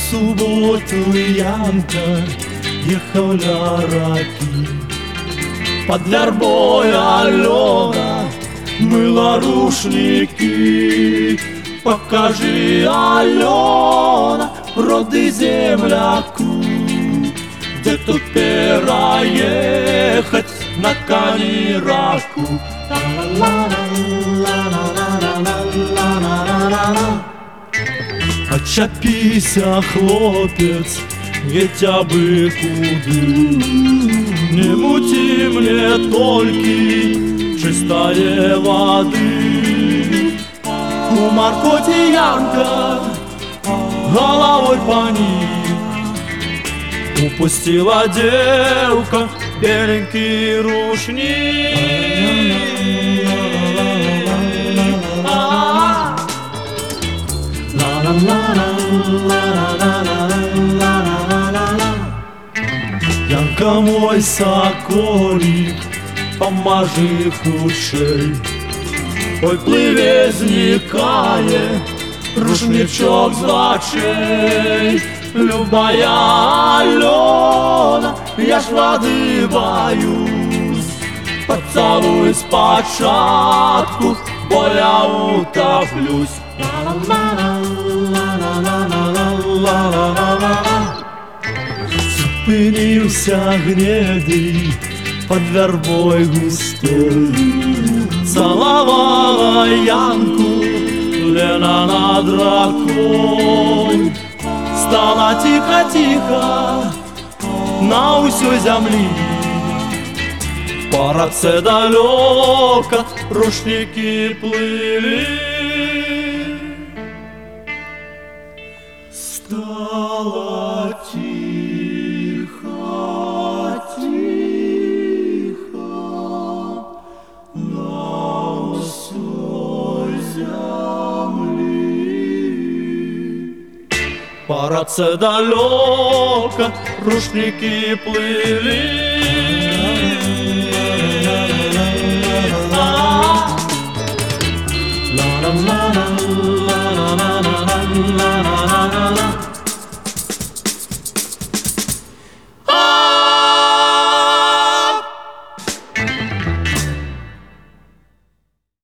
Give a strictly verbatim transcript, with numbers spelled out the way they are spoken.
суботу Янка ехал на раки. Под вербой Алена мыла рушники. Покажи, Алена, роды земляку, где тут переехать на Канираку. Очапися, хлопец, хотя бы куды. Не мути мне только чистая воды. У Маркоти Янка головой поник. Упустила девка беленький рушник. Янка мой соколик, поможи худшей. Ой, пливе, зникає рушничок з очей. Любая Алена, я ж воды боюсь. Поцелуй спочатку, бо я утоплюсь. Зупинився гнедий под вербой густой. Целовала Янку Лена над ракой. Стало тихо-тихо на усю земли. По раце далеко рушники плыли. Стало тихо, тихо на усю земли. По раце далеко рушники плыли. La la la la la la la la la la la.